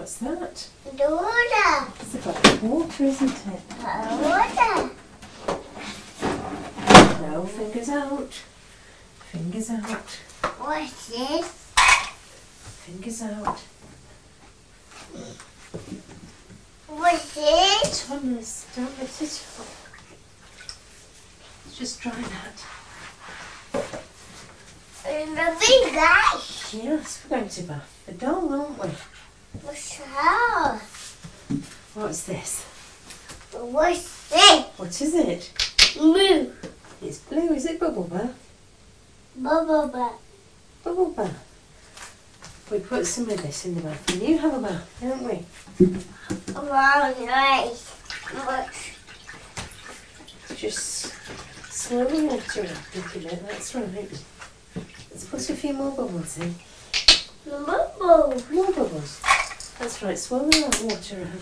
What's that? The water. It's a glass of water, isn't it? Water. No, fingers out. Fingers out. What's this? Fingers out. What's this? Thomas, don't let it up. Just try that. And the big guy. Yes, we're going to bath the doll, aren't we? What's that? What's this? What's this? What is it? Moo. It's blue. Is it bubble bath? Bubble bath. Bubble bath. We put some of this in the bath and you have a bath, don't we? Wow, nice. What? Just swirl the water up a little bit, that's right. Let's put a few more bubbles in. Bubble. More bubbles. That's right, swirl the water around.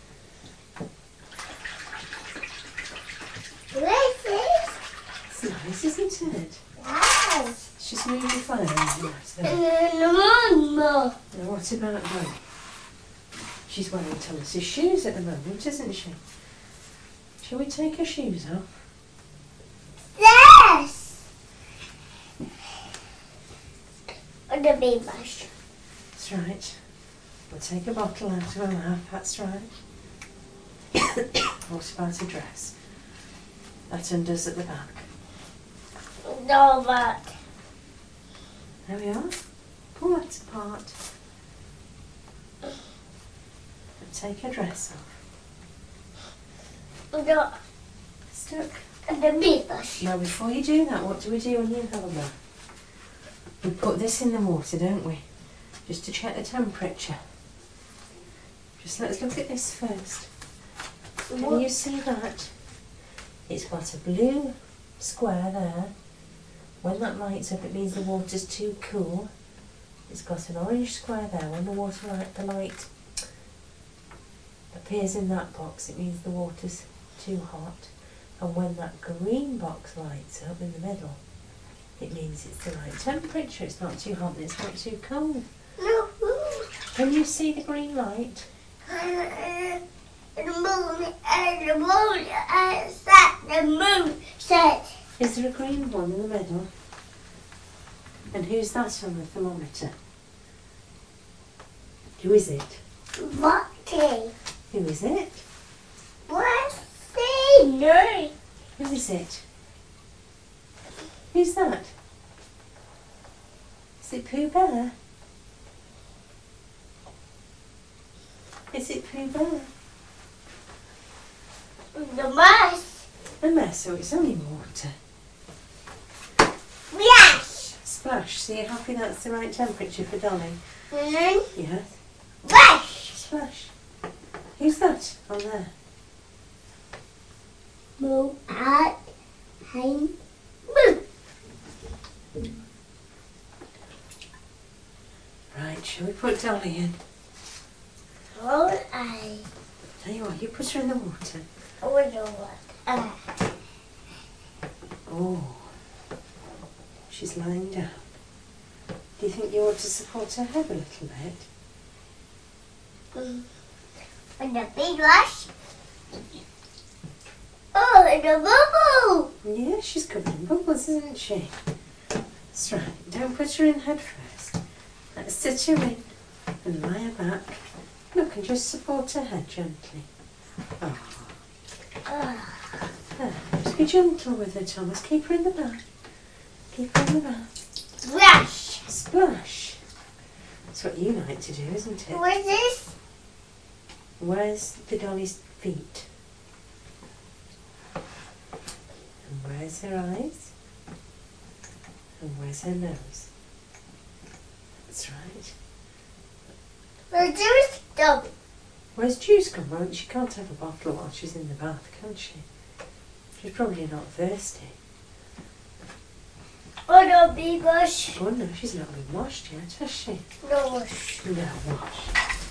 What's this? It's nice, isn't it? Wow. It's just moving fire around right there. And then the moon. Now what about her? She's wearing Thomas's shoes at the moment, isn't she? Shall we take her shoes off? Yes. And the big brush. That's right. We'll take a bottle out of her mouth, that's right. What about a dress? That undoes at the back. No, but. There we are. Pull that apart. And take her dress off. No. Stuck. And the big brush. Now before you do that, what do we do when you have a bath? We put this in the water, don't we? Just to check the temperature. Just let's look at this first. Can you see that? It's got a blue square there. When that lights up, it means the water's too cool. It's got an orange square there. When the light appears in that box, it means the water's too hot. And when that green box lights up in the middle, it means it's the right temperature. It's not too hot and it's not too cold. No. Can you see the green light? And the moon. And the moon. And that the moon said. Is there a green one in the middle? And who's that on the thermometer? Who is it? What day? Who is it? What day? No. Who is it? Who's that? Is it Pooh Bear? Is it Pooh Bear? The mouse. A mess, so it's only water. Yes. Splash, so you're happy that's the right temperature for Dolly? And Yes. brush. Splash. Who's that on there? Move out. Move. Right, shall we put Dolly in? Hold I. Tell you what, you put her in the water. Oh, no, what? Oh, she's lying down. Do you think you ought to support her head a little bit? And the big brush. Oh, and the bubble. Yeah, she's covered in bubbles, isn't she? That's right. Don't put her in head first. Let's sit her in and lie her back. Look, and just support her head gently. Oh. There. Just be gentle with her, Thomas. Keep her in the bath. Keep her in the bath. Brush. Splash. That's what you like to do, isn't it? What is this? Where's the dolly's feet? And where's her eyes? And where's her nose? That's right. The juice stop. Where's Juice gone? Well, she can't have a bottle while she's in the bath, can she? She's probably not thirsty. Oh, the big brush. Oh no, she's not been washed yet, has she? No wash. No, wash.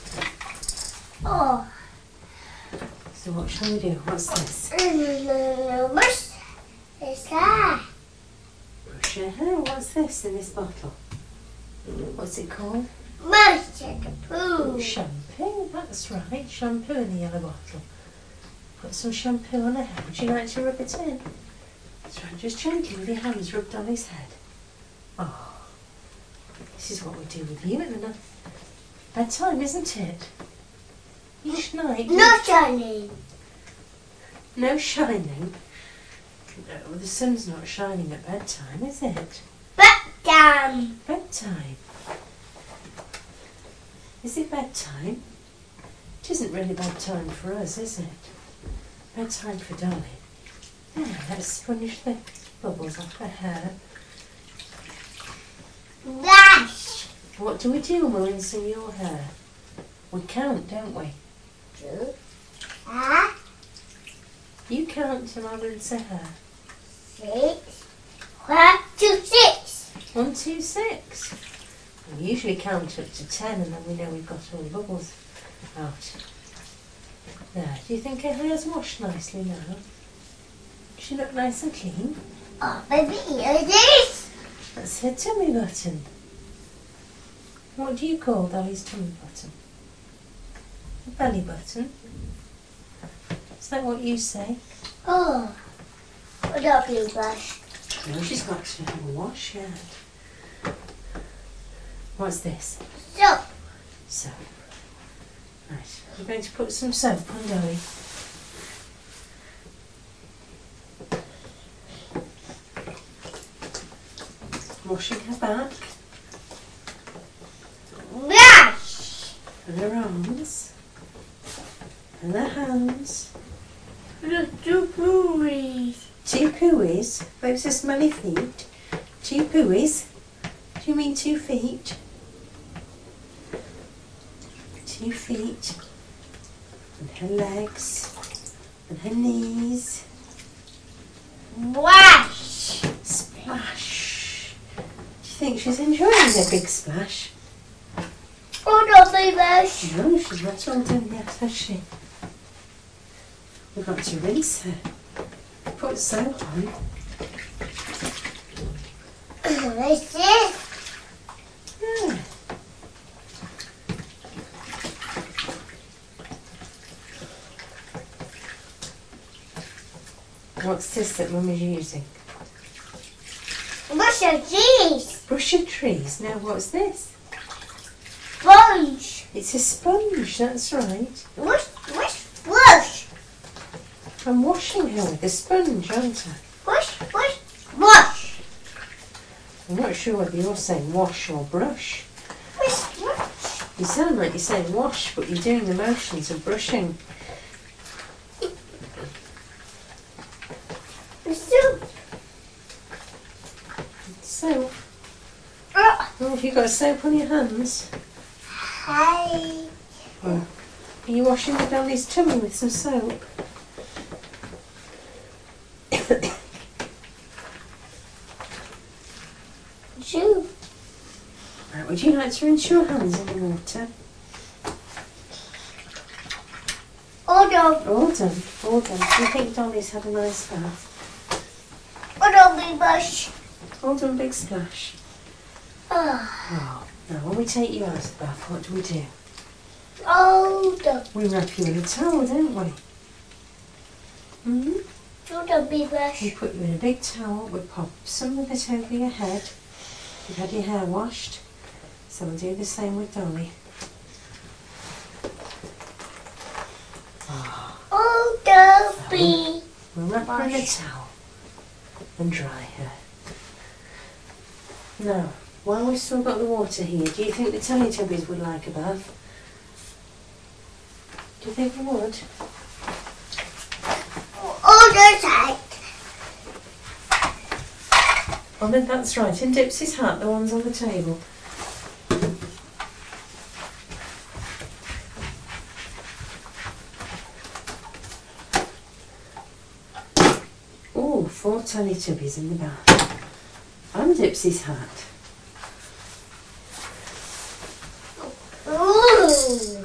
Oh. So what shall we do? What's this? Brush. It's that. Brush her hair. What's this in this bottle? What's it called? Brush and poo. Shampoo. Shampoo, that's right, shampoo in the yellow bottle. Put some shampoo on her head. Would you like to rub it in? That's right, just gently with your hands, rub Dolly's head. Oh, this is what we do with you at the night. Bedtime, isn't it? Each night. Not shining. No shining. No, the sun's not shining at bedtime, is it? Bedtime. Bedtime. Is it bedtime? It isn't really bedtime for us, is it? Bedtime for Dolly. There, let's sponge the bubbles off her hair. Dash. What do we do when we're rinsing your hair? We count, don't we? 2, You count and I'll rinse her hair. 6, 1, 2, 6. 1, 2, 6. We usually count up to 10 and then we know we've got all the bubbles out. There, do you think her hair's washed nicely now? Does she look nice and clean? Oh, baby, here it is. That's her tummy button. What do you call Dolly's tummy button? A belly button? Is that what you say? Oh, a lovely brush. No, she's got to have a wash yet. What's this? Soap. Soap. Right, we're going to put some soap on Dolly. Washing her back Brush. and her arms and her hands. Look, 2 pooies. 2 pooies? Those are smelly feet. 2 pooies? Do you mean 2 feet? 2 feet. And her legs. And her knees. Wash. Splash. Do you think she's enjoying her big splash? Oh, lovely brush. No, she's not all done yet, has she? We've got to rinse her. Put soap on. This is. Yeah. What's this that Mum is using? Brush your teeth. Brush your trees. Now what's this? Sponge. It's a sponge, that's right. Brush. I'm washing her with a sponge, aren't I? Brush. I'm not sure whether you're saying wash or brush. Brush. You sound like you're saying wash, but you're doing the motions of brushing. Soup. Soap. Oh, have you got soap on your hands? Hi. Or are you washing the Dolly's tummy with some soap? Soup. Right, would you like to rinse your hands in the water? All done. All done, all done. Do you think Dolly's had a nice bath? All lovely brush. All done, big splash. Ah. Oh, now when we take you out of the bath, what do we do? All done. We wrap you in a towel, don't we? All lovely brush. We put you in a big towel, we pop some of it over your head. You've had your hair washed, so we'll do the same with Dolly. All lovely. We'll wrap her in a towel and dry her. Now, while we've still got the water here, do you think the Teletubbies would like a bath? Do you think they would? All the time. Oh, then that's right. In Dipsy's hat, the one's on the table. Oh, 4 Teletubbies in the bath. And Dipsy's hat. Ooh.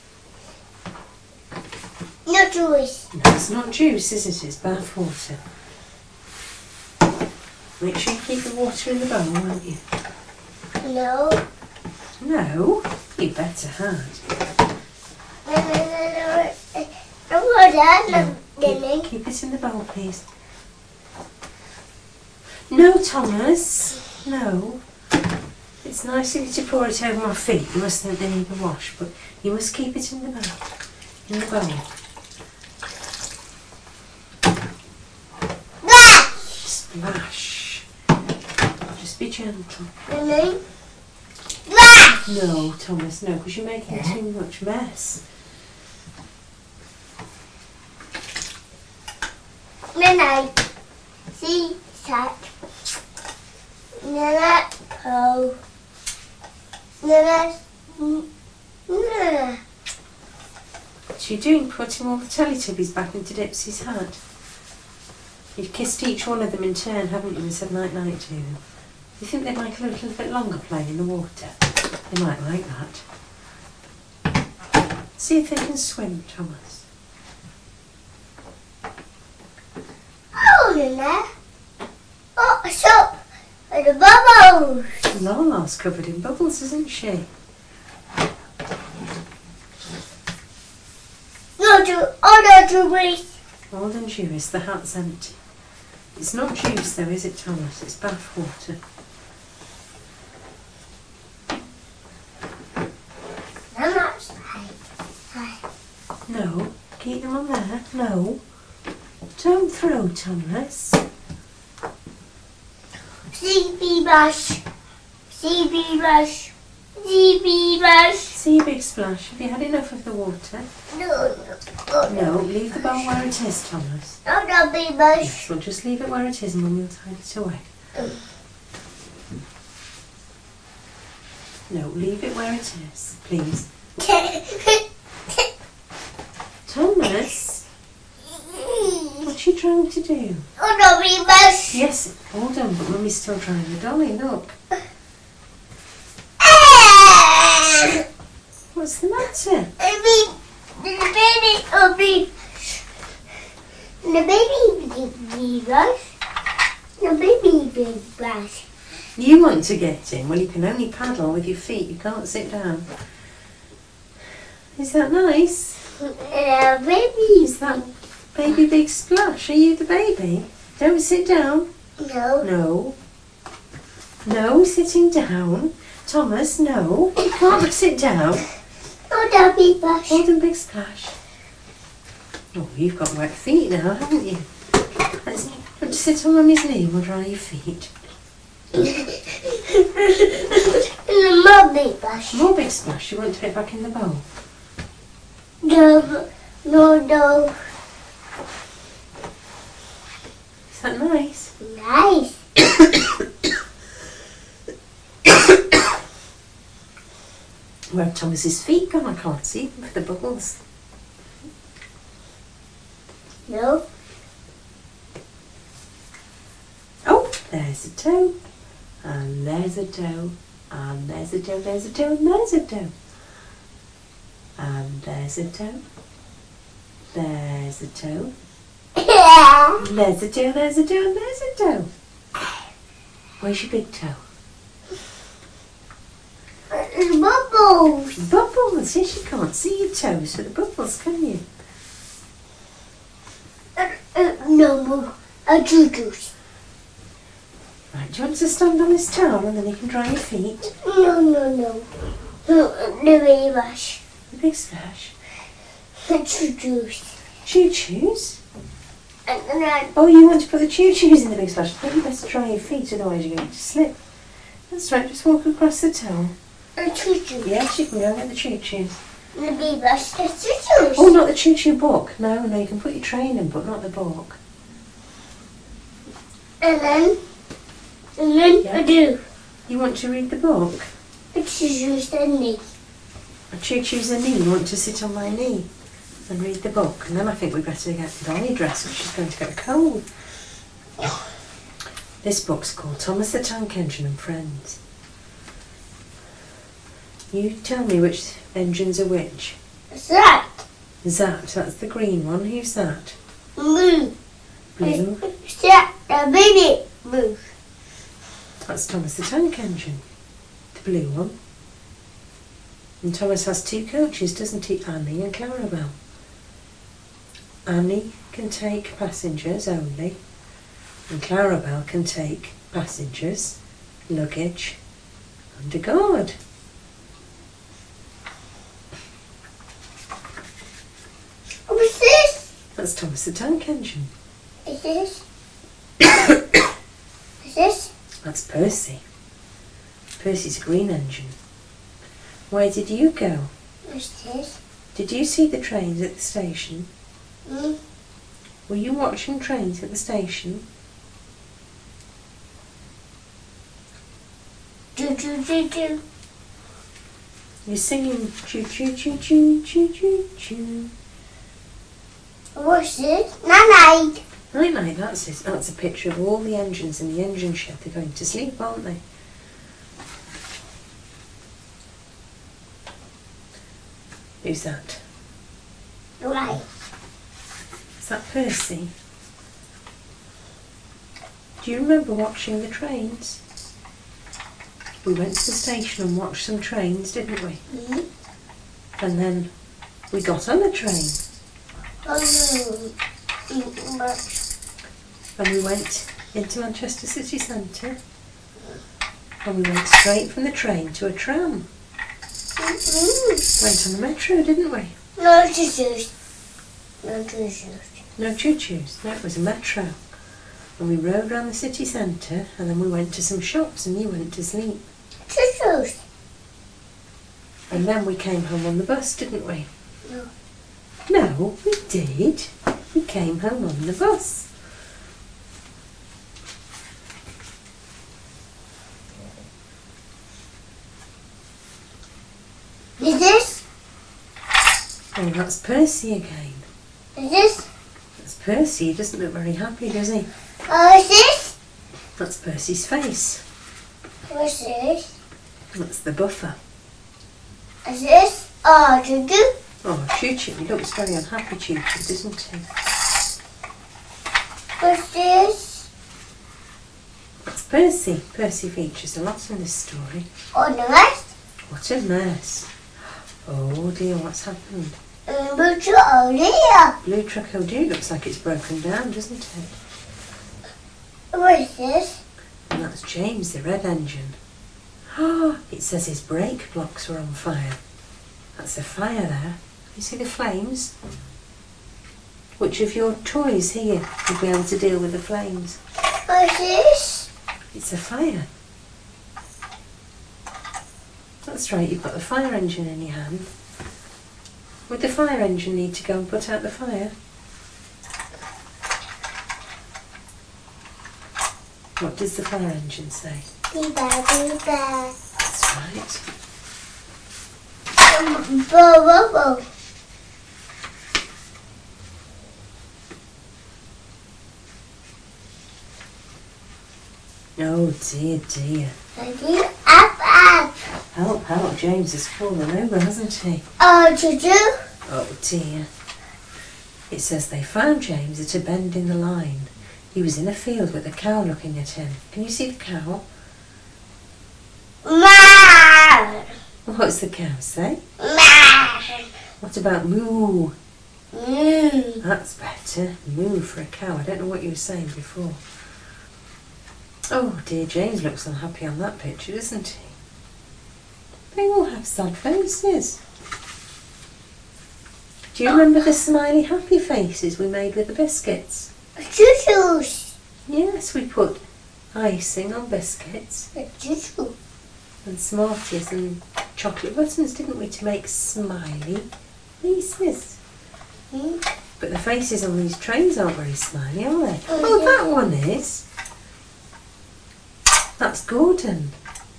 No juice. No, it's not juice, is it? It's bath water. Make sure you keep the water in the bowl, won't you? No. No, you better had. Hold on, No. Lily. Keep it in the bowl, please. No, Thomas. No. It's nice of you to pour it over my feet. You must think they need a wash, but you must keep it in the bowl. In the bowl. Splash. Just be gentle. Lily. No, Thomas, no, because you're making too much mess. Lily. See, that. Lily. Oh. Lily. Lily. What are you doing, putting all the Teletubbies back into Dipsy's hat? You've kissed each one of them in turn, haven't you, and said night-night to them. Do you think they'd like a little bit longer playing in the water? They might like that. See if they can swim, Thomas. Oh, Lily. Oh, a shop with the bubbles. Lala's covered in bubbles, isn't she? No, to breathe. More than juice, the hat's empty. It's not juice though, is it, Thomas? It's bath water. I'm not sorry. No, keep them on there. No. Don't throw, Thomas. CB brush. CB brush. CB brush. See, Big Splash, have you had enough of the water? No. No, leave the bowl where it is, Thomas. No, big brush. Yes, well, just leave it where it is and Mum will hide it away. No, leave it where it is, please. Thomas, what are you trying to do? Oh, no, big brush. Yes, all done, but Mummy's still trying the dolly, look. What's the matter? The baby big brush. You want to get in? Well, you can only paddle with your feet. You can't sit down. Is that nice? Baby. Is that baby Big Splash? Are you the baby? Don't sit down. No. No. No sitting down. Thomas, no. You can't sit down. Oh, the big brush. Hold on, Big Splash. Oh, you've got wet feet now, haven't you? Want to sit on Mummy's knee and we'll dry your feet. More big brush. More Big Splash. You want to get back in the bowl? No. Is that nice? Nice. Where have Thomas's feet gone? I can't see them for the bubbles. No. Oh, there's a toe. And there's a toe. And there's a toe, there's a toe, and there's a toe. And there's a toe. There's a toe. There's a toe, there's a toe, and there's a toe. Where's your big toe? Bubbles. Bubbles. Yes, you can't see your toes for the bubbles, can you? No. A juice. Right, do you want to stand on this towel and then you can dry your feet? No. The baby brush. The Big Splash. The juice. Choo-choos? And then Oh, you want to put the choo-choos in the Big Splash? I think you best dry your feet, otherwise you're going to slip. That's right, just walk across the towel. a juice. Yes, you can go and get the choo-choos. The baby brush. The juice. Oh, not the choo-choo book. No, you can put your train in, but not the book. And then Yeah. I do. You want to read the book? A juice and me. A choo-choo's a knee. You want to sit on my knee and read the book. And then I think we'd better get Dolly dressed, because she's going to get a cold. This book's called Thomas the Tank Engine and Friends. You tell me which engines are which. That. Zat, that's the green one. Who's that? Blue. Blue. That. The baby. Blue. That's Thomas the Tank Engine. The blue one. And Thomas has two coaches, doesn't he? Annie and Clarabelle. Annie can take passengers only, and Clarabelle can take passengers, luggage, and a guard. What's this? That's Thomas the Tank Engine. Is this? Is this? That's Percy. Percy's a green engine. Where did you go? What's this? Did you see the trains at the station? Mm. Were you watching trains at the station? Do do do do. You're singing choo choo choo choo choo choo choo. What's this? Night. Night night, that's it. That's a picture of all the engines in the engine shed. They're going to sleep, aren't they? Who's that? Right. Is that Percy? Do you remember watching the trains? We went to the station and watched some trains, didn't we? Mm. And then we got on a train and we went into Manchester city centre and we went straight from the train to a tram. Went on the metro, didn't we? No choo-choos. No choo-choos. No choo-choos. No, it was a metro. And we rode round the city centre and then we went to some shops and you went to sleep. Choo-choos. And then we came home on the bus, didn't we? No. No, we did. We came home on the bus. Is this? Oh, that's Percy again. Is this? That's Percy. He doesn't look very happy, does he? Is this? That's Percy's face. What's this? That's the buffer. Is this? Oh, choo-choo. Oh, Choo-Choo. He looks very unhappy, Choo-Choo, doesn't he? What's this? That's Percy. Percy features a lot in this story. On the rest? What a mess. Oh dear, what's happened? But you're all here. Blue truck, oh dear, looks like it's broken down, doesn't it? What's this? And that's James, the red engine. Oh, it says his brake blocks were on fire. That's a fire there. You see the flames? Which of your toys here would be able to deal with the flames? What's this? It's a fire. That's right, you've got the fire engine in your hand. Would the fire engine need to go and put out the fire? What does the fire engine say? Bee-ba, bee-ba. That's right. Bo, bo, bo. Oh dear, dear. Up. Help, help, James has fallen over, hasn't he? Oh, choo-choo. Oh dear. It says they found James at a bend in the line. He was in a field with a cow looking at him. Can you see the cow? Ma. What's the cow say? Ma. What about moo? Mm. That's better. Moo for a cow. I don't know what you were saying before. Oh dear, James looks unhappy on that picture, doesn't he? They all have sad faces. Do you remember the smiley happy faces we made with the biscuits? Choo-choos. Yes, we put icing on biscuits Choo-choo. and Smarties and chocolate buttons, didn't we, to make smiley faces? Mm. But the faces on these trains aren't very smiley, are they? Oh, Oh, yeah. that one is. That's Gordon.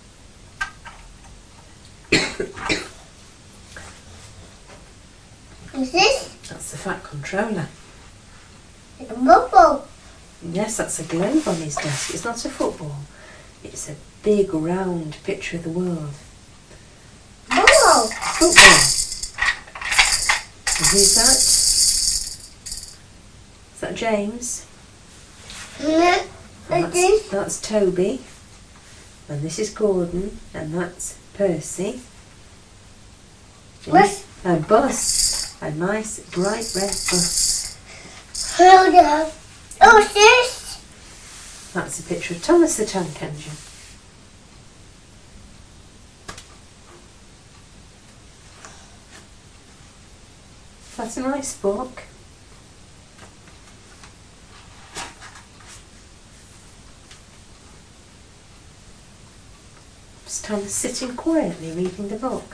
What's this? That's the Fat Controller. A bubble. Yes, that's a globe on his desk. It's not a football. It's a big round picture of the world. Bubble. Football. And who's that? Is that James? Mm. What's this? That's Toby. And this is Gordon. And that's Percy. What's A bus. A nice bright red bus. Hold up. Oh, sis. That's a picture of Thomas the Tank Engine. That's a nice book. It's Thomas sitting quietly reading the book.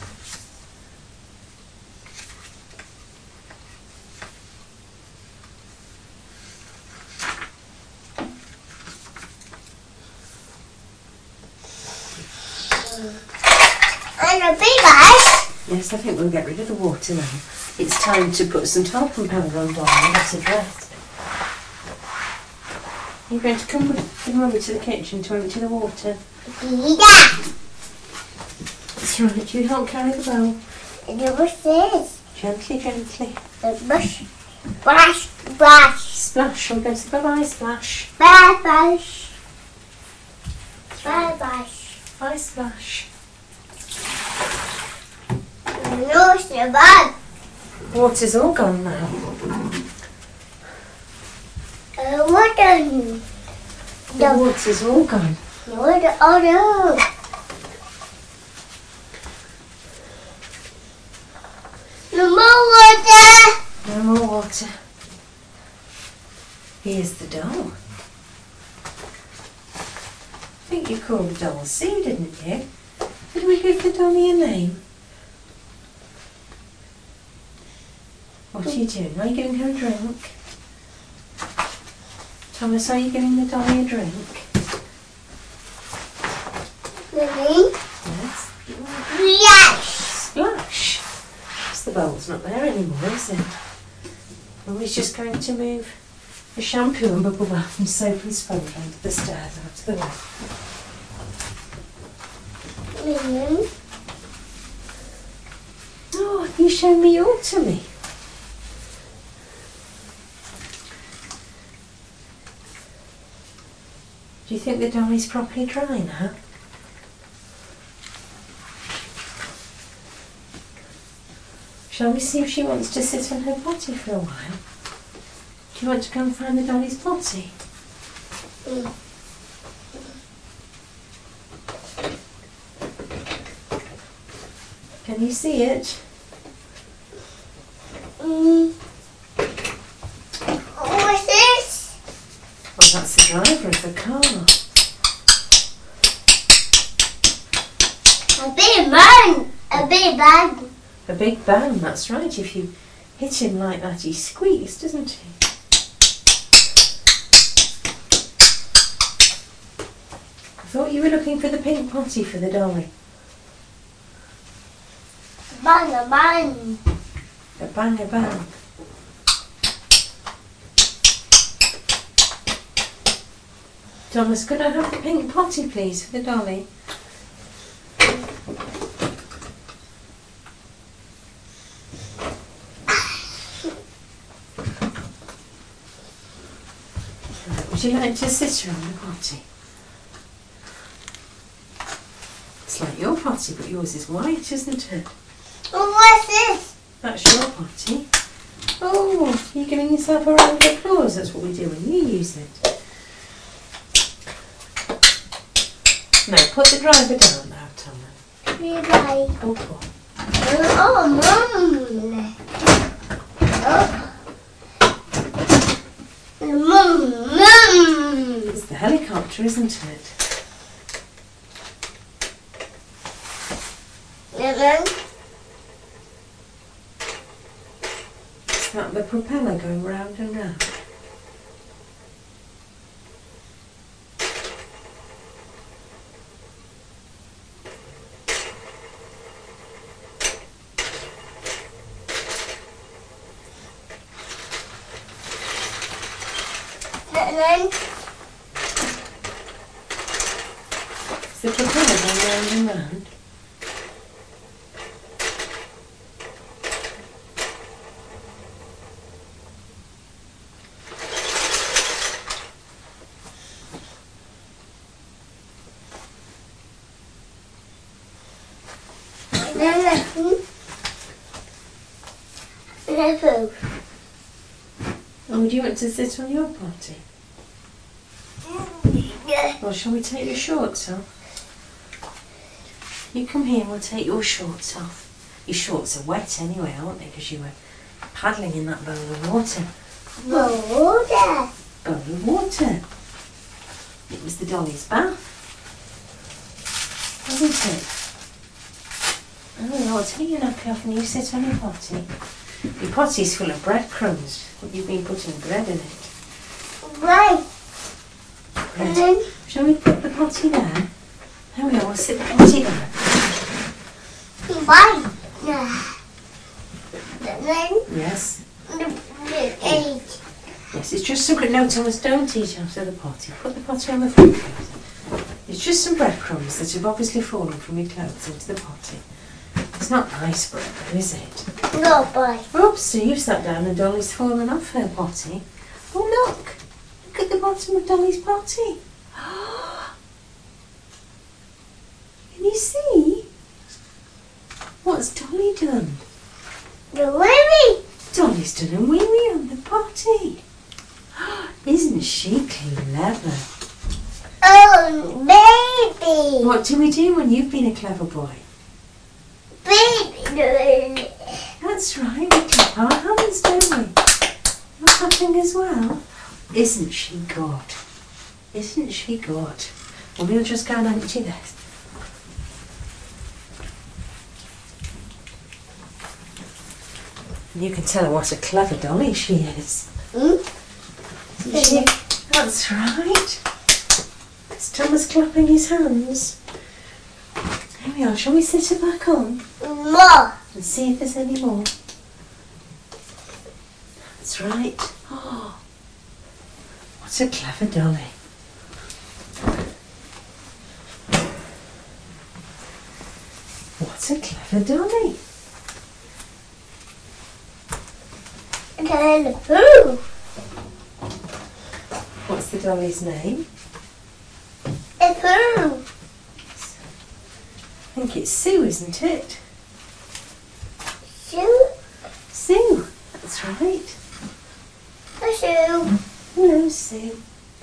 And a big ice. Yes, I think we'll get rid of the water now. It's time to put some talcum powder on Dolly and let her dress. You're going to come with Mummy to the kitchen to empty the water. Yeah. That's right, you help carry the bowl. And what's this? Gently, gently. The bush. Splash, splash. Splash, I'm going to say bye-bye, Splash. Bye, splash. Bye, splash. Bye, Splash. No, it's a bag. Water's all gone now. What are you? The water's all gone. What are you? No more water. No more water. Here's the doll. I think you called the doll C, didn't you? Did we give the dolly a name? What are you doing? Are you giving her a drink? Thomas, are you giving the dolly a drink? Really? Yes. Yes. Splash! The bowl's not there anymore, is it? Mummy's just going to move the shampoo and bubble bath and soap and sponge onto the stairs out of the way. Oh, you show me your tummy. Do you think the dolly's properly dry now? Shall we see if she wants to sit on her potty for a while? Do you want to go and find the dolly's potty? Can you see it? What's this? Well, that's the driver of the car. A big man. A big bag. A big bang, that's right. If you hit him like that, he squeaks, doesn't he? I thought you were looking for the pink potty for the dolly. Bang, a bang. A bang, a bang. Thomas, could I have the pink potty, please, for the dolly? Would you like to sit her on the potty? It's like your potty, but yours is white, isn't it? Oh, what's this? That's your potty. Oh, you're giving yourself a round of applause. That's what we do when you use it. No, put the driver down now, Thomas. Bye. Oh, poor. Oh, Mum. Oh. Mum. It's the helicopter, isn't it? Is that the propeller going round and round? Is the propeller going round and round? Oh, would you want to sit on your potty? Yeah. Well, shall we take your shorts off? You come here and we'll take your shorts off. Your shorts are wet anyway, aren't they? Because you were paddling in that bowl of water. Water. Bowl of water. It was the dolly's bath. Wasn't it? Oh, I'll take your nappy off and you sit on your potty. Your potty's full of breadcrumbs. You've been putting bread in it. Right. And then Shall we put the potty there? There we are, we'll sit the potty there. right. And then Yes. the egg. Yes, it's just some... No, Thomas, don't eat out of the potty. Put the potty on the floor. It's just some breadcrumbs that have obviously fallen from your clothes into the potty. It's not nice bread, though, is it? No, boy. Oops, so you sat down and Dolly's fallen off her potty. Oh, look. Look at the bottom of Dolly's potty. Can you see? What's Dolly done? The wee. Dolly's done a wee-wee on the potty. Isn't she clever? Oh, baby. What do we do when you've been a clever boy? Baby. That's right, we clap our hands, don't we? You're clapping as well. Isn't she good? Isn't she good? Well, we'll just go and empty this. And you can tell her what a clever dolly she is. Hmm? Isn't she? That's right. It's Thomas clapping his hands. Here we are. Shall we sit her back on More. and see if there's any more? That's right. Oh, what a clever dolly. What a clever dolly. And then the poo. What's the dolly's name? The poo. I think it's Sue, isn't it? Shoe. Sue. That's right. A shoe. Hello, Sue.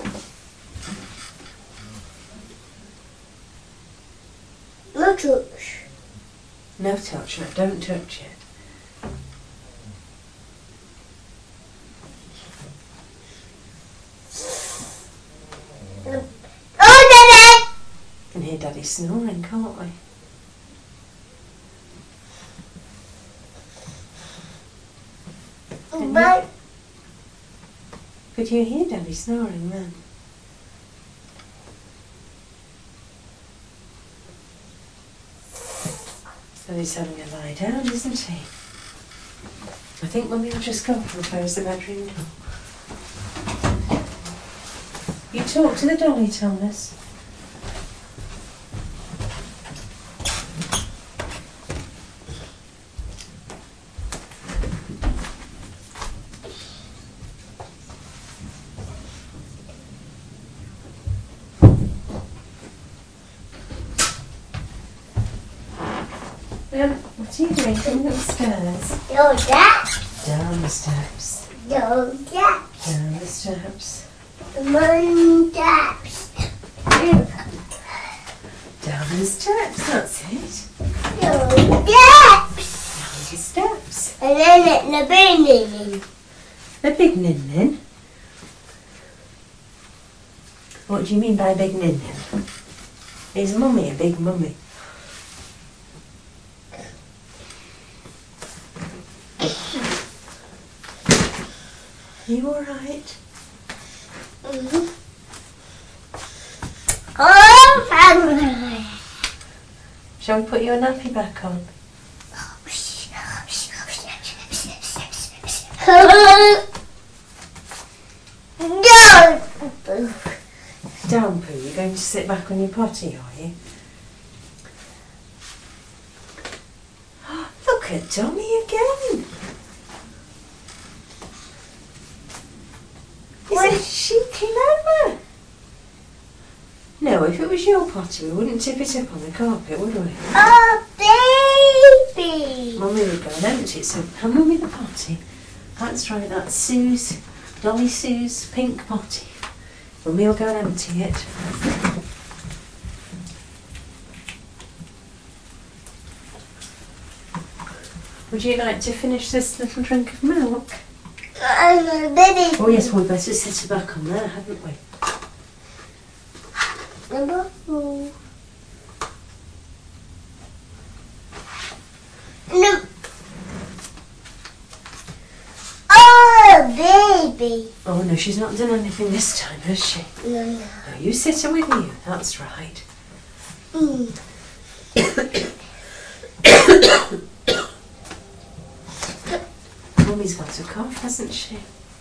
No touch. No touch, no, don't touch it. Oh, Daddy. Can hear Daddy snoring, can't we? But Could you hear Daddy snoring then? So he's having a lie down, isn't he? I think Mummy will just go up and close the bedroom door. You talk to the dolly, Thomas. What are you doing? Coming upstairs? no that. Down the steps. No that. Down the steps. Moon taps. Down the steps, that's it. No taps. Down the steps. And then at the beginning. A big nin-nin. What do you mean by big nin-nin? Is Mummy a big mummy? Are you alright? Mm-hmm. Oh, family. Shall we put your nappy back on? No. Down, Pooh. You're going to sit back on your potty, are you? Look at Dolly again. Isn't she clever? No, if it was your potty, we wouldn't tip it up on the carpet, would we? Oh, baby. Mummy would go and empty it, so hand Mummy the potty. That's right, that's Sue's Dolly Sue's pink potty. And we'll go and empty it. Would you like to finish this little drink of milk? Baby. Oh yes, we'd better set her back on there, hadn't we? Number 4. No. Oh, baby. Oh no, she's not done anything this time, has she? No. No, you sit her with you, that's right. Mummy's got a cough, hasn't she?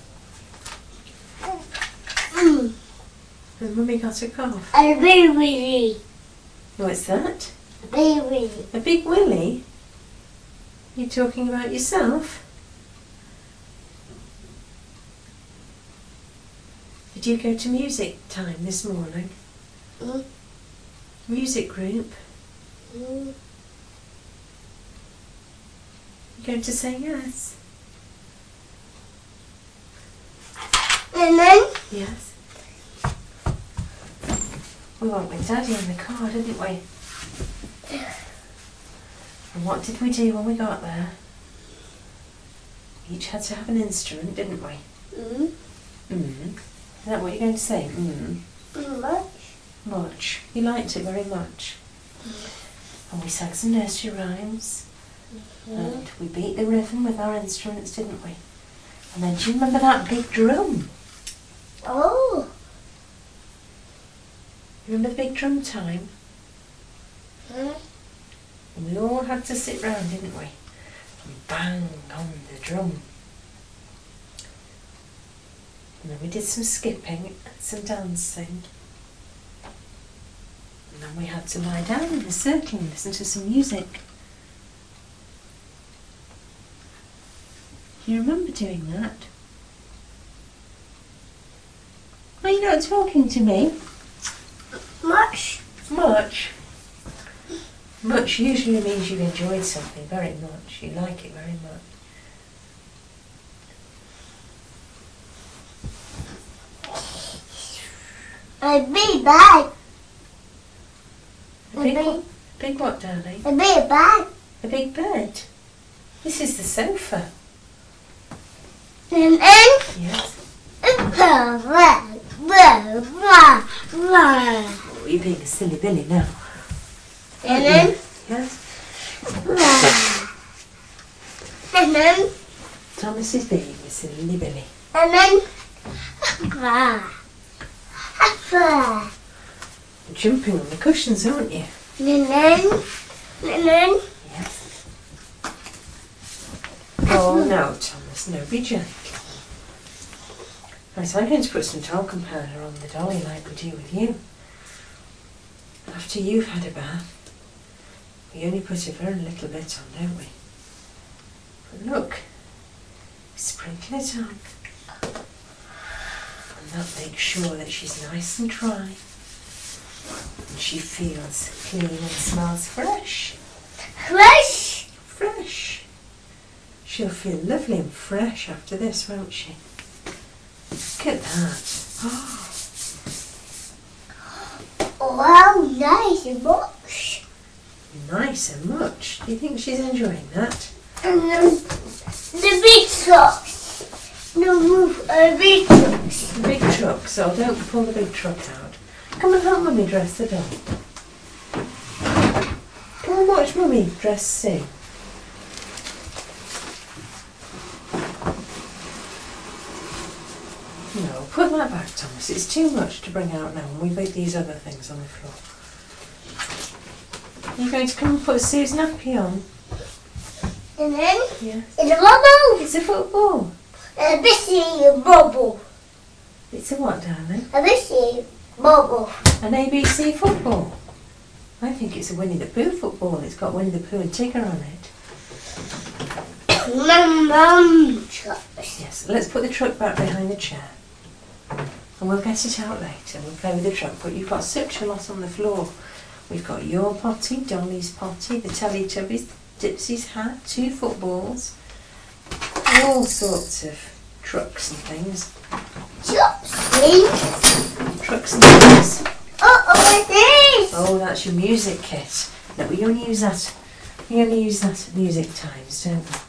Has Mummy got a cough? A baby. What's that? Baby. A big willy? You talking about yourself? Did you go to music time this morning? Music group? You going to say yes? And then? Yes. We went with Daddy in the car, didn't we? And what did we do when we got there? We each had to have an instrument, didn't we? Is that what you're going to say? Much. You liked it very much. And we sang some nursery rhymes. And we beat the rhythm with our instruments, didn't we? And then do you remember that big drum? Oh. You remember the big drum time? And we all had to sit round, didn't we? And bang on the drum. And then we did some skipping and some dancing. And then we had to lie down in a circle and listen to some music. You remember doing that? Are you not talking to me? Much. Much? Much usually means you enjoyed something very much. You like it very much. A big bag. Big what, darling? A big bag. A big bed? This is the sofa. And then? Yes. Oh, you're being a silly Billy now. And then? Yes. And then? Thomas is being a silly Billy. And then? You're jumping on the cushions, aren't you? And then? Yes. Oh no, Thomas, no, be gentle. Right, I'm going to put some talcum powder on the dolly like we do with you. After you've had a bath, we only put a very little bit on, don't we? But look, sprinkle it on. And that makes sure that she's nice and dry. And she feels clean and smells fresh. Fresh. Fresh. She'll feel lovely and fresh after this, won't she? Look at that. Oh, wow, nice and much. Nice and much. Do you think she's enjoying that? And then the big trucks. The big trucks. The big truck, so don't pull the big truck out. Come and help Mummy dress the doll. Come and watch Mummy dress Sue. No, put that back, Thomas. It's too much to bring out now when we put these other things on the floor. Are you going to come and put Sue's nappy on? And then? Yes. It's a bubble. It's a football. A busy bubble. It's a what, darling? A busy bubble. An ABC football. I think it's a Winnie the Pooh football. It's got Winnie the Pooh and Tigger on it. Mum trucks. Yes, let's put the truck back behind the chair. And we'll get it out later. We'll play with the truck. But you've got such a lot on the floor. We've got your potty, Dolly's potty, the Teletubbies, Dipsy's hat, 2 footballs, all sorts of trucks and things. Chopsticks. Trucks and things. What's this? Oh, that's your music kit. No, we only use that. We only use that at music times, don't we?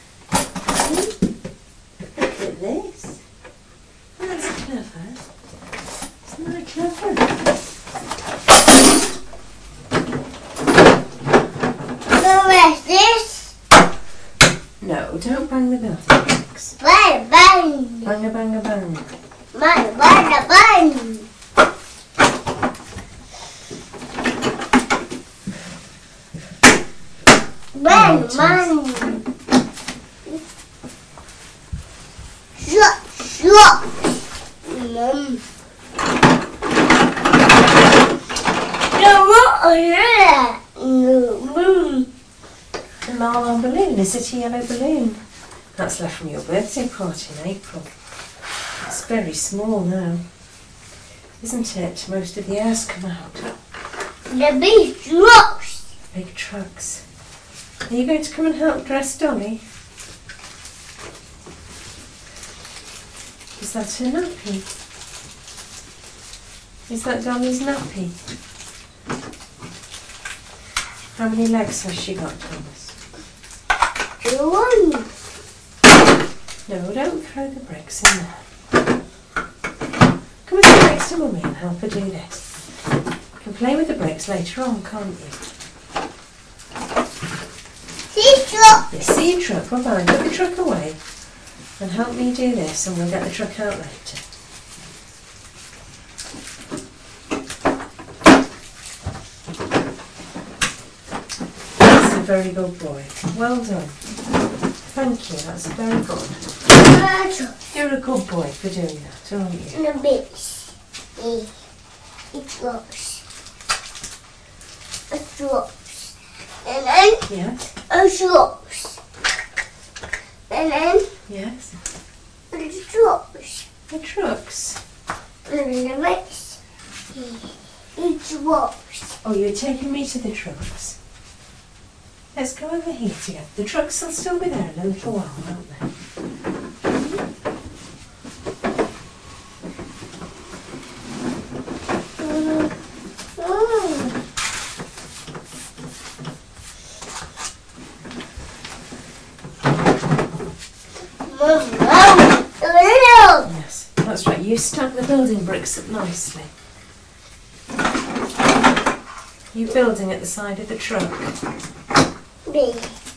Look at this. Oh, that's clever. Isn't that clever? What's this? No, don't bang the building bricks. Bang, bang. Bang a bang a bang. Bang, bang, bang. Bang, bang. Shut, shut. No, what is that? No. A marlon balloon, is it a yellow balloon? That's left from your birthday party in April. It's very small now, isn't it? Most of the air's come out. The big trucks. Big trucks. Are you going to come and help dress Dolly? Is that her nappy? Is that Dolly's nappy? How many legs has she got, Thomas? 1. No, don't throw the bricks in there. Come and sit next to Mummy and help her do this. You can play with the bricks later on, can't you? See truck. Yes, see your truck. Well, fine. Put the truck away and help me do this, and we'll get the truck out later. That's a very good boy. Well done. Thank you. That's very good. You're a good boy for doing that, aren't you? The bits. It drops. It drops. And then Yes. it drops. And then Yes. it drops. The trucks. And then the bits. It drops. Oh, you're taking me to the trucks. Let's go over here together. The trucks will still be there in a little while, won't they? Yes, that's right. You stack the building bricks up nicely. You building at the side of the truck. B.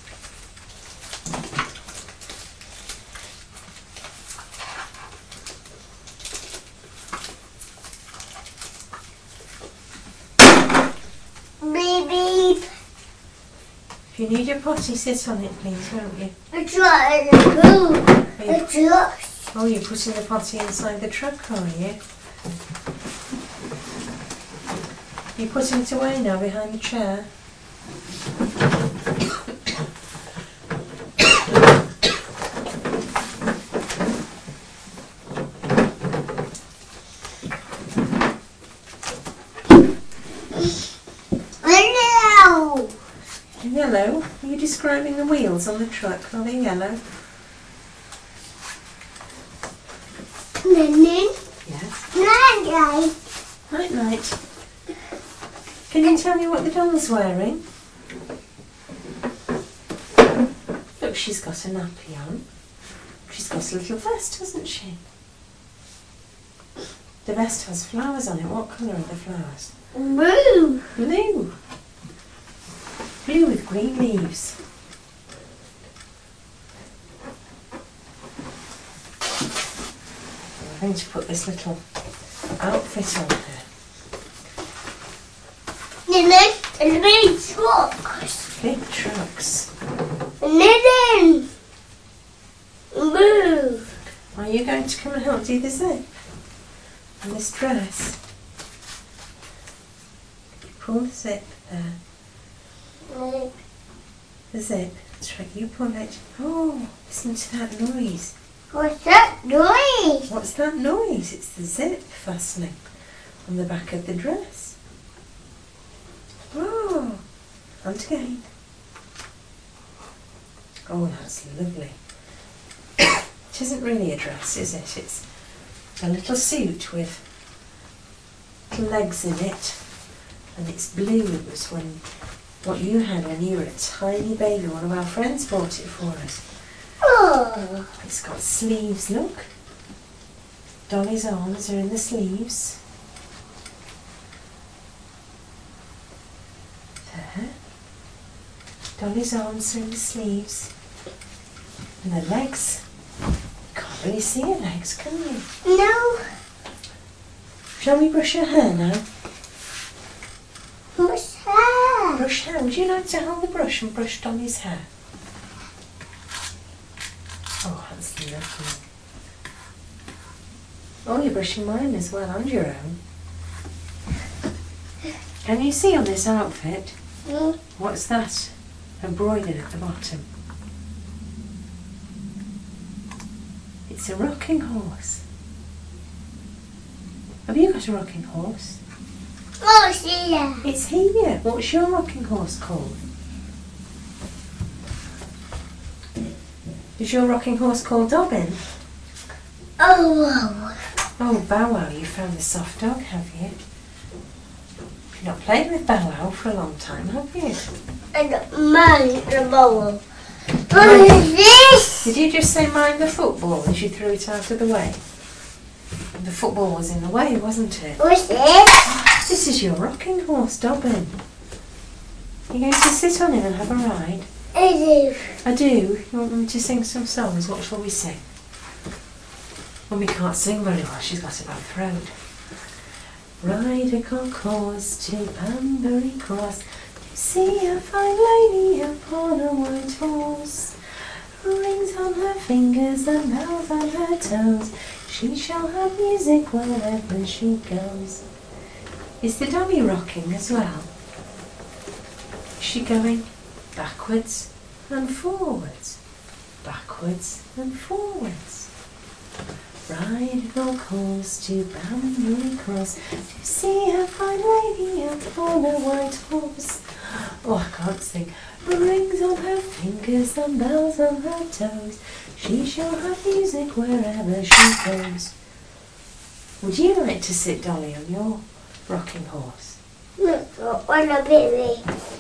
Baby, If you need your potty, sit on it, please, won't you? it's right in the room. It's lost. Oh, you're putting the potty inside the truck, are you? You're putting it away now behind the chair. Hello. Yellow? Are you describing the wheels on the truck? Are they yellow? Minnie. Yes. Night. Night night. Can you tell me what the doll's wearing? Look, she's got a nappy on. She's got a little vest, hasn't she? The vest has flowers on it. What colour are the flowers? Blue. Blue. Blue with green leaves. I'm going to put this little outfit on her. Minnie, and big trucks. Big trucks. Minnie. Blue. Are you going to come and help do the zip on this dress? Pull the zip there. The zip. That's right, you pull it. Oh, listen to that noise. What's that noise? What's that noise? It's the zip fastening on the back of the dress. Oh, and again. Oh, that's lovely. It isn't really a dress, is it? It's a little suit with little legs in it, and it's blue. It was what you had when you were a tiny baby. One of our friends bought it for us. Oh. It's got sleeves, look. Dolly's arms are in the sleeves. There. Dolly's arms are in the sleeves. And the legs. You can't really see her legs, can you? No. Shall we brush her hair now? What's that? Brush hair. Would you like to hold the brush and brush Dolly's hair? Oh, that's lovely. Oh, you're brushing mine as well, and your own. Can you see on this outfit? Mm. What's that embroidered at the bottom? It's a rocking horse. Have you got a rocking horse? Oh, see that. It's here. What's your rocking horse called? Is your rocking horse called Dobbin? Oh. Oh, Bow Wow, you found the soft dog, have you? You've not played with Bow Wow for a long time, have you? And mind the ball. What is this? Did you just say mind the football as you threw it out of the way? The football was in the way, wasn't it? What's this? This is your rocking horse, Dobbin. You're going to sit on him and have a ride? I do. I do. You want me to sing some songs? What shall we sing? Mummy can't sing very well. She's got a bad throat. Ride a cock horse to Banbury Cross to see a fine lady upon a white horse. Rings on her fingers and bells on her toes. She shall have music wherever she goes. Is the dummy rocking as well? Is she going backwards and forwards? Backwards and forwards. Ride a horse to Banbury Cross to see a fine lady upon a white horse. Oh, I can't sing. Rings on her fingers and bells on her toes. She shall have music wherever she goes. Would you like to sit, Dolly, on your rocking horse? Look, what a baby.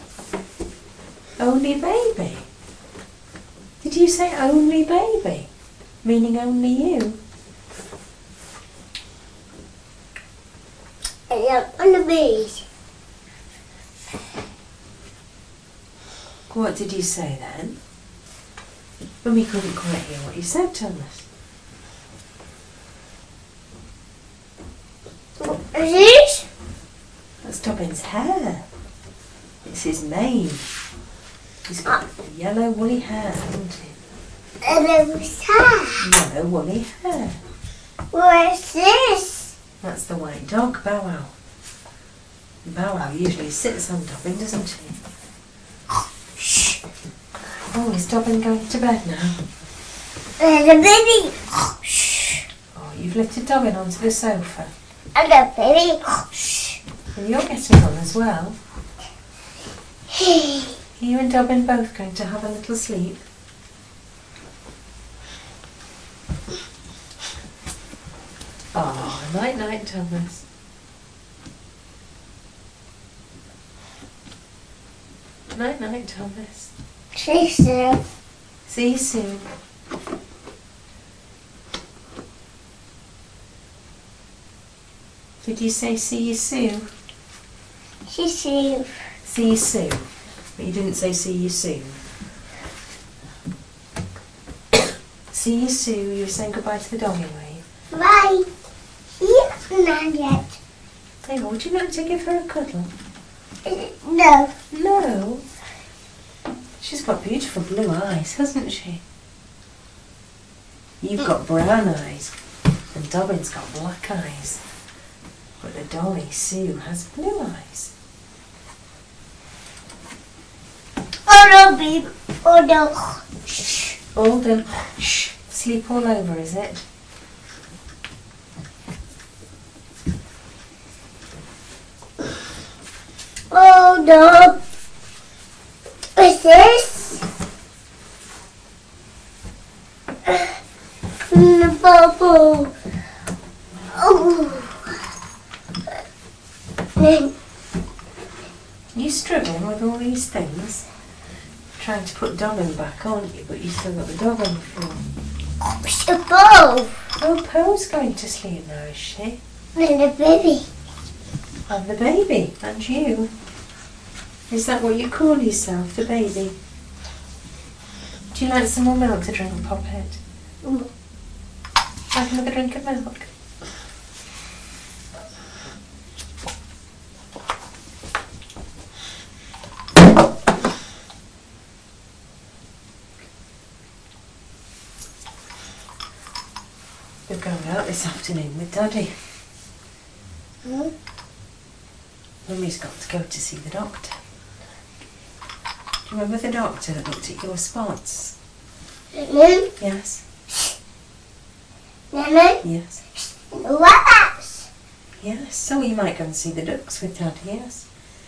Only baby? Did you say only baby? Meaning only you? And on the beach. What did you say then? Mummy couldn't quite hear what you said, Thomas. What is this? That's Dobbin's hair. It's his mane. He's got yellow woolly hair, hasn't he? And it was that. Yellow woolly hair. What's this? That's the white dog, Bow Wow. Bow Wow usually sits on Dobbin, doesn't he? Shh. Oh, is Dobbin going to bed now? And the baby. Shh. Oh, you've lifted Dobbin onto the sofa. And the baby. Shh. And you're getting on as well. Are you and Dobbin both going to have a little sleep? Oh, night night, Thomas. Night night, Thomas. See you. See you soon. Did you say see you soon? See you. See you soon. But you didn't say see you soon. See you soon. You were saying goodbye to the doggy, were you? Bye. Yeah, not yet. Hang on, would you like to give her a cuddle? No. No. She's got beautiful blue eyes, hasn't she? You've got brown eyes, and Dobbin's got black eyes. But the dolly, Sue, has blue eyes. Oh no, babe. Oh no. Shh. All done. Shh. Sleep all over, is it? Oh no. What's this? You're struggling with all these things. Trying to put Dobbin back, aren't you? But you still got the dog on the floor. It's the ball. Oh, Poe's going to sleep now, is she? And the baby. And the baby, and you. Is that what you call yourself, the baby? Do you like some more milk to drink, Poppet? Like another drink of milk? We're going out this afternoon with Daddy. Mummy's got to go to see the doctor. Do you remember the doctor that looked at your spots? Yes. Yes. What? Yes. So you might go and see the ducks with Daddy, yes?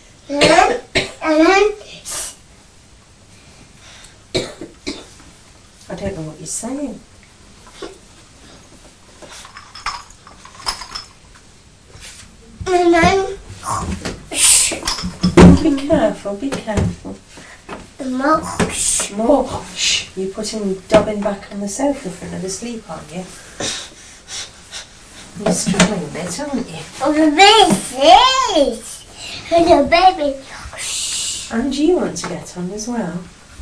I don't know what you're saying. Be careful, be careful. More. Shh. You're putting Dobbin back on the sofa for another sleep, aren't you? You're struggling a bit, aren't you? Oh, the baby. And the baby. And you want to get on as well?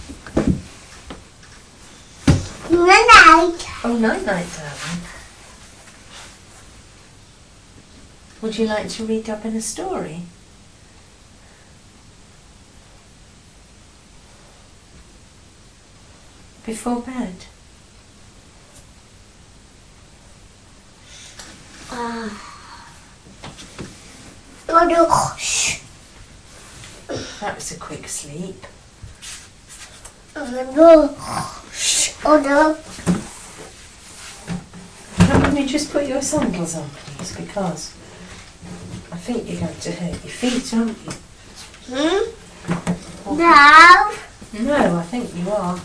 Night. Oh, night-night, darling. Would you like to read Dobbin a story? Before bed? That was a quick sleep. Can you just put your sandals on, please? Because I think you're going to hurt your feet, aren't you? No. No, I think you are.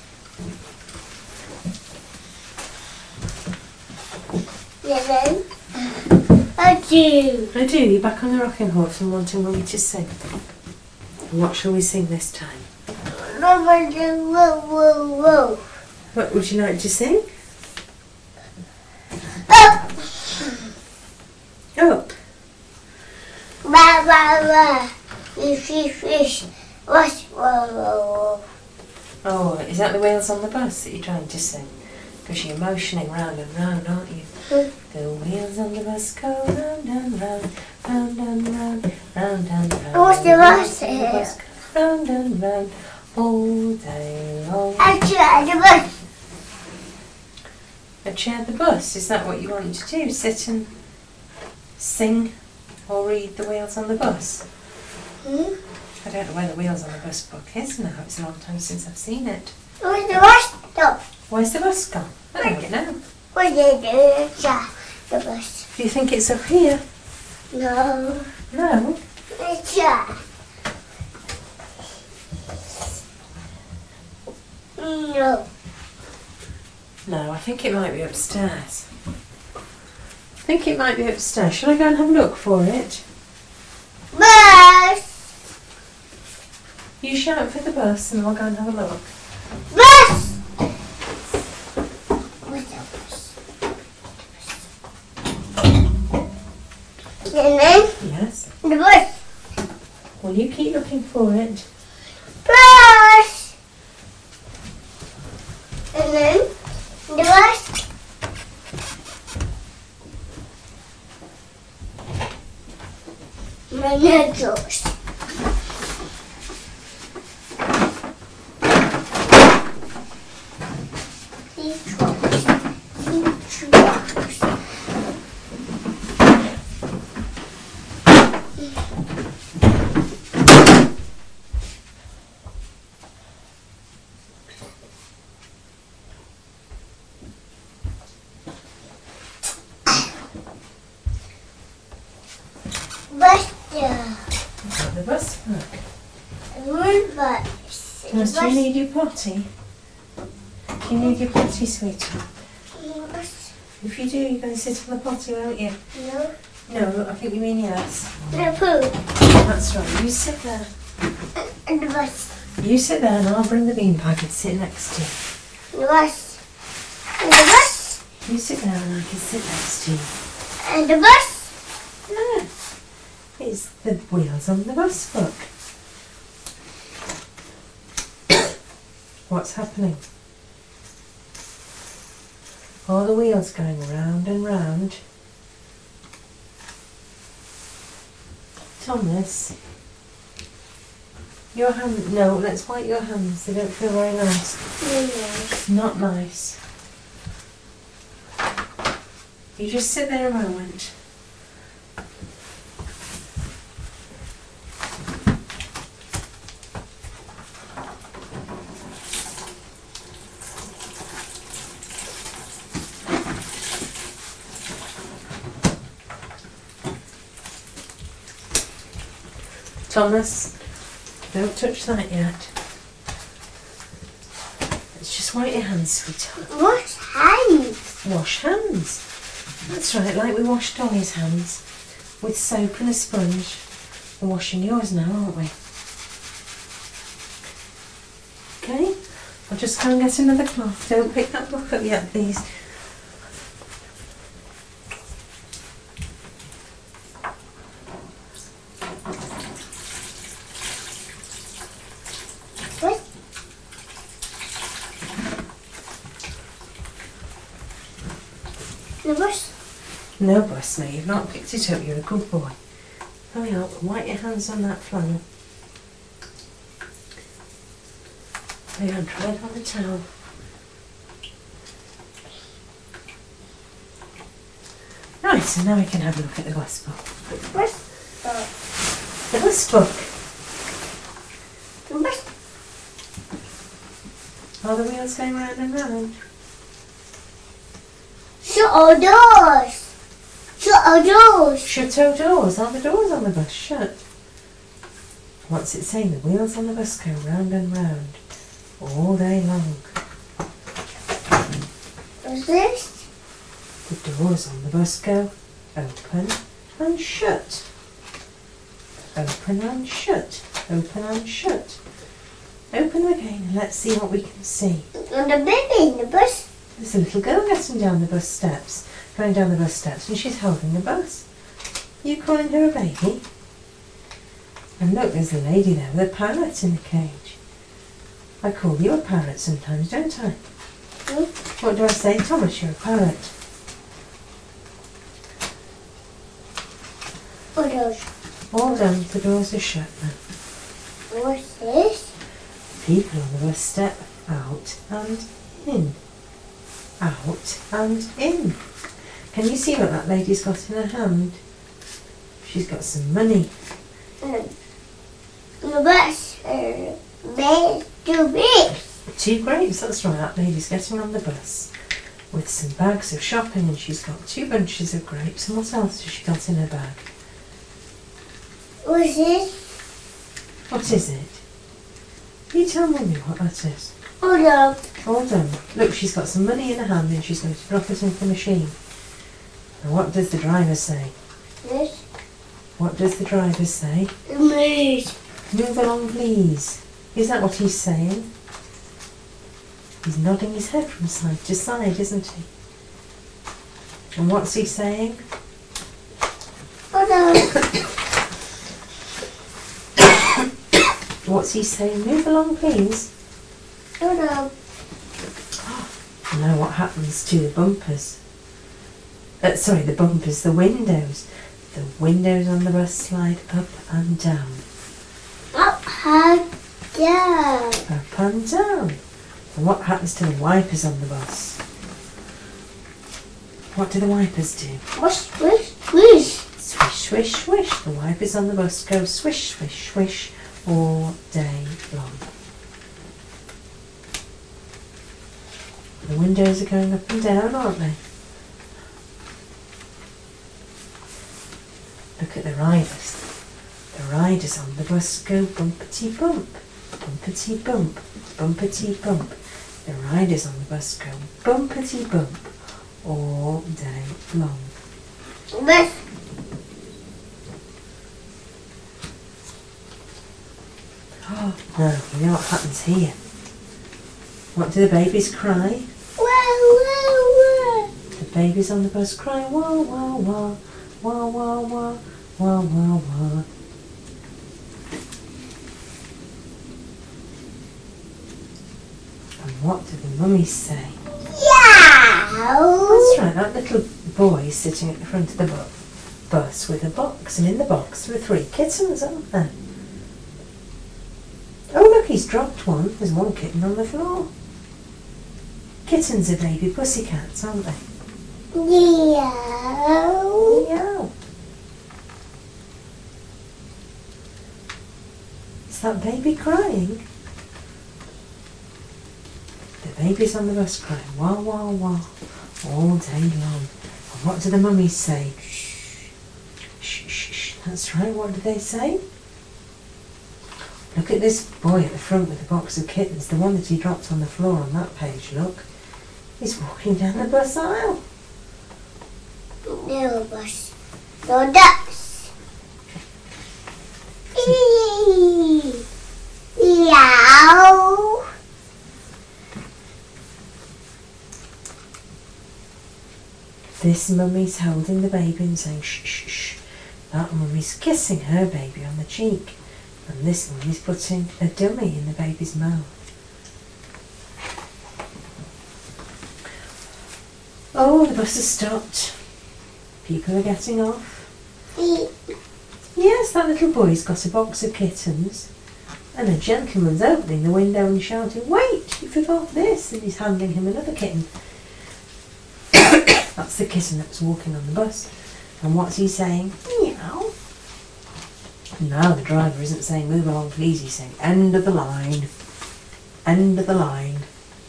I do. I do. You're back on the rocking horse and wanting Mummy to sing. And what shall we sing this time? What would you like to sing? Up. Fish. Whoa. Oh, is that the wheels on the bus that you're trying to sing? Because you're motioning round and round, aren't you? The wheels on the bus go round and round, round and round, round and round. What's the bus here? Round and round, all day long. I tried the bus. A chair the bus, is that what you want to do? Sit and sing or read the wheels on the bus? I don't know where the wheels on the bus book is now. It's a long time since I've seen it. Where's the bus stop? Where's the bus gone? I don't know. Where's the bus? Do you think it's up here? No. No? It's No. No, I think it might be upstairs. I think it might be upstairs. Shall I go and have a look for it? Bus! You shout for the bus and I'll go and have a look. Bus! Where's the bus? Yes? The bus! Well, you keep looking for it. Bus! And then the bus. My necklace. The bus book. Bus. Do you need your potty? Do you need your potty, sweetheart? Bus. If you do, you're going to sit on the potty, won't you? No. No, I think you mean yes. The poo. That's right. You sit there. And the bus. You sit there and I'll bring the beanbag and sit next to you. The bus. And the bus. You sit there and I can sit next to you. And the bus. No. It's the wheels on the bus, look. What's happening? All the wheels going round and round. Thomas, your hand. No, let's wipe your hands. They don't feel very nice. Not nice. You just sit there a moment. Thomas, don't touch that yet. Let's just wipe your hands, sweetheart. Wash hands. Wash hands. That's right, like we washed Dolly's hands with soap and a sponge. We're washing yours now, aren't we? Okay, I'll just go and get another cloth. Don't pick that book up yet, please. What? The bus. No, bus, no, you've not picked it up. You're a good boy. Hurry up, wipe your hands on that flannel. Hurry on, try it on the towel. Right, so now we can have a look at the bus book. Bus. The bus book. The bus. Are the wheels going round and round? Shut all doors. Shut all doors. Shut all doors. Are the doors on the bus shut? What's it saying? The wheels on the bus go round and round all day long. What's this? The doors on the bus go open and shut. Open and shut. Open and shut. Open again and let's see what we can see. And the baby in the bus. There's a little girl getting down the bus steps, going down the bus steps, and she's holding the bus. You calling her a baby? And look, there's a lady there with a parrot in the cage. I call you a parrot sometimes, don't I? What do I say, Thomas? You're a parrot. What else? All done, the doors are shut now. What's this? People on the bus step out and in. Out and in. Can you see what that lady's got in her hand? She's got some money. The bus. Big. Too big. 2 grapes, that's right, that lady's getting on the bus with some bags of shopping and she's got 2 bunches of grapes. And what else has she got in her bag? What's this? What is it? You tell Mummy what that is. Hold up. All done. Look, she's got some money in her hand and she's going to drop it into the machine. And what does the driver say? This. What does the driver say? Move. Move along, please. Is that what he's saying? He's nodding his head from side to side, isn't he? And what's he saying? Hold up. What's he saying? Move along, please. Hold up. Now what happens to the bumpers? Sorry, the bumpers, the windows. The windows on the bus slide up and down. Up and down. Up and down. And what happens to the wipers on the bus? What do the wipers do? Swish, swish, swish. Swish, swish, swish. The wipers on the bus go swish, swish, swish all day long. The windows are going up and down, aren't they? Look at the riders. The riders on the bus go bumpety bump, bumpety bump, bumpety bump. The riders on the bus go bumpety bump all day long. Bus. Oh, no, you know what happens here? What do the babies cry? Wah, The babies on the bus cry, wah, wah, wah, wah, wah, wah, wah, wah, wah. And what do the mummies say? Yow. That's right, that little boy is sitting at the front of the bus with a box, and in the box were 3 kittens, aren't there? Oh look, he's dropped one. There's one kitten on the floor. Kittens are baby pussycats, aren't they? Yow. Meow. Is that baby crying? The baby's on the bus crying, wah, wah, wah, all day long. And what do the mummies say? Shh, shh, shh, shh. That's right, what do they say? Look at this boy at the front with the box of kittens, the one that he dropped on the floor on that page, look. He's walking down the bus aisle. No bus. No ducks. Yow. This mummy's holding the baby and saying shh, shh, shh. That mummy's kissing her baby on the cheek. And this mummy's putting a dummy in the baby's mouth. Oh, the bus has stopped. People are getting off. Yes, that little boy's got a box of kittens. And a gentleman's opening the window and shouting, "Wait, you forgot this," and he's handing him another kitten. That's the kitten that was walking on the bus. And what's he saying? Meow. Now the driver isn't saying move along please, he's saying end of the line. End of the line.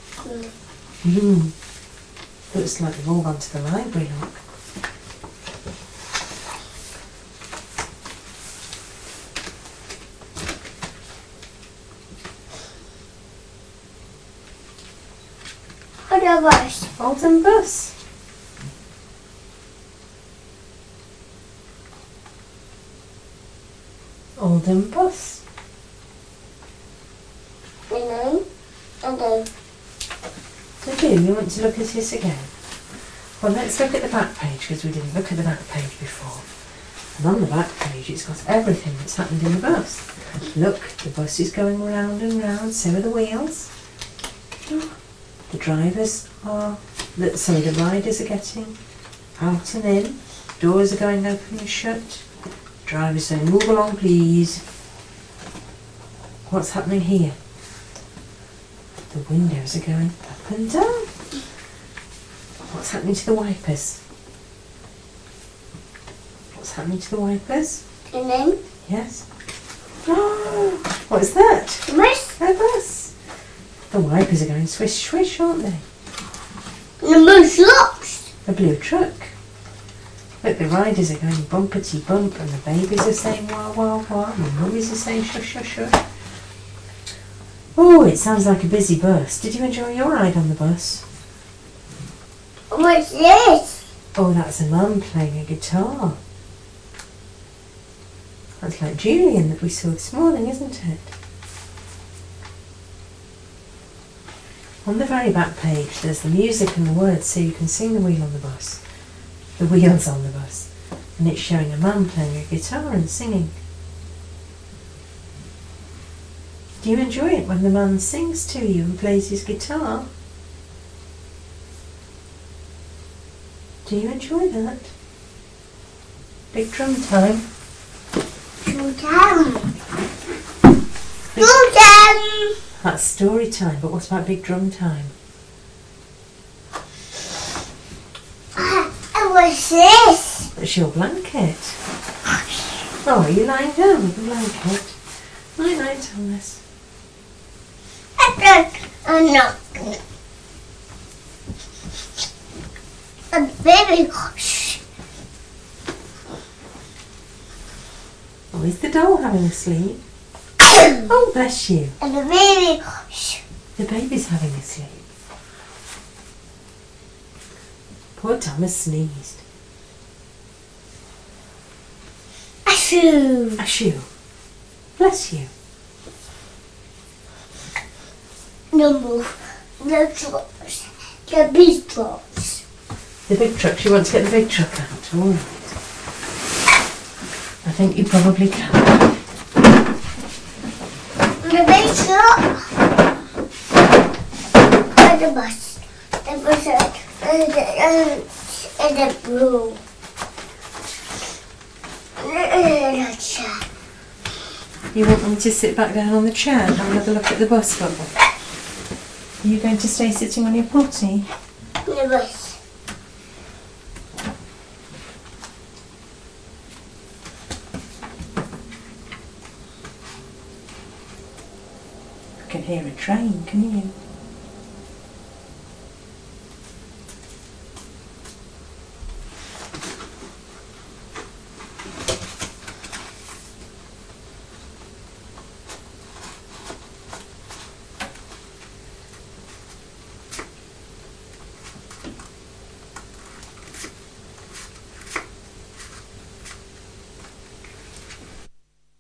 Looks like they've all gone to the library, look. Other bus. Oldham bus. Oldham bus. And then. So do you want to look at this again? Well, let's look at the back page because we didn't look at the back page before. And on the back page it's got everything that's happened in the bus. Look, the bus is going round and round, so are the wheels. The riders are getting out and in. Doors are going open and shut. Driver's saying, move along please. What's happening here? The windows are going up and down. What's happening to the wipers? What's happening to the wipers? And then. Yes. Oh, what's that? Bus. A bus. The wipers are going swish swish, aren't they? And the bus looks. A blue truck. Look, the riders are going bumpety bump and the babies are saying wah wah wah and the mummies are saying shush shush shush. Oh, it sounds like a busy bus. Did you enjoy your ride on the bus? What's this? Oh, that's a mum playing a guitar. That's like Julian that we saw this morning, isn't it? On the very back page there's the music and the words so you can sing the wheel on the bus. The wheels on the bus. And it's showing a man playing a guitar and singing. Do you enjoy it when the man sings to you and plays his guitar? Do you enjoy that? Big drum time. Drum time. Drum time. That's story time, but what about big drum time? What's this? It's your blanket. Oh, are you lying down with the blanket? Night night, Thomas. I'm not. A baby. Shh. Oh, is the doll having a sleep? Oh, bless you. And the baby. Shh. The baby's having a sleep. Poor Thomas sneezed. Achoo. Achoo. Bless you. No, the trucks. The big trucks. The big truck, you want to get the big truck out? All right. I think you probably can. The big truck. And the bus. The bus and the broom. And the chair. You want me to sit back down on the chair and have another look at the bus bubble? Are you going to stay sitting on your potty? The bus. You can hear a train, can you?